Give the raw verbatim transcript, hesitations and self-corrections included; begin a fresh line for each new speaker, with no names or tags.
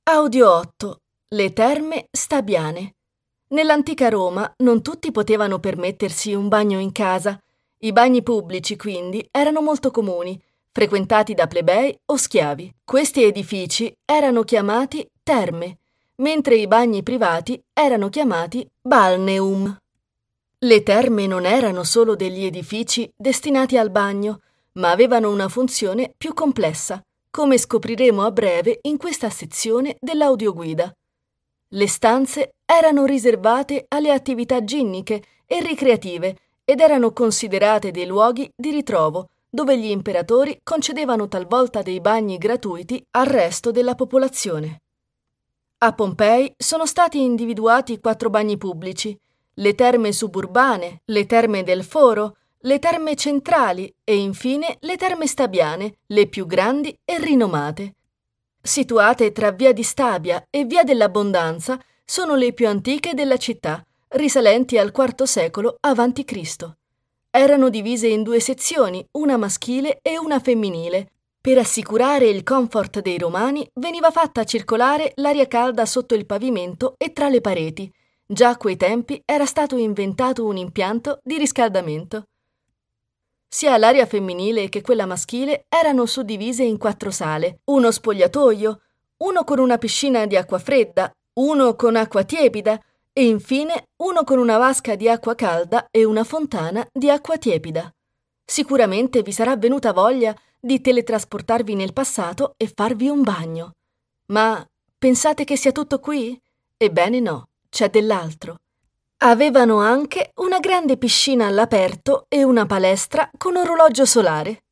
Audio otto. Le terme Stabiane. Nell'antica Roma non tutti potevano permettersi un bagno in casa. I bagni pubblici, quindi, erano molto comuni, frequentati da plebei o schiavi. Questi edifici erano chiamati terme, mentre i bagni privati erano chiamati balneum. Le terme non erano solo degli edifici destinati al bagno, ma avevano una funzione più complessa, come scopriremo a breve in questa sezione dell'audioguida. Le stanze erano riservate alle attività ginniche e ricreative ed erano considerate dei luoghi di ritrovo dove gli imperatori concedevano talvolta dei bagni gratuiti al resto della popolazione. A Pompei sono stati individuati quattro bagni pubblici: le terme suburbane, le terme del Foro, le terme centrali e infine le terme Stabiane, le più grandi e rinomate. Situate tra Via di Stabia e Via dell'Abbondanza, sono le più antiche della città, risalenti al quarto secolo avanti Cristo. Erano divise in due sezioni, una maschile e una femminile. Per assicurare il comfort dei romani veniva fatta circolare l'aria calda sotto il pavimento e tra le pareti. Già a quei tempi era stato inventato un impianto di riscaldamento. Sia l'aria femminile che quella maschile erano suddivise in quattro sale: uno spogliatoio, uno con una piscina di acqua fredda, uno con acqua tiepida e infine uno con una vasca di acqua calda e una fontana di acqua tiepida. Sicuramente vi sarà venuta voglia di teletrasportarvi nel passato e farvi un bagno. Ma pensate che sia tutto qui? Ebbene no, c'è dell'altro. Avevano anche una grande piscina all'aperto e una palestra con orologio solare.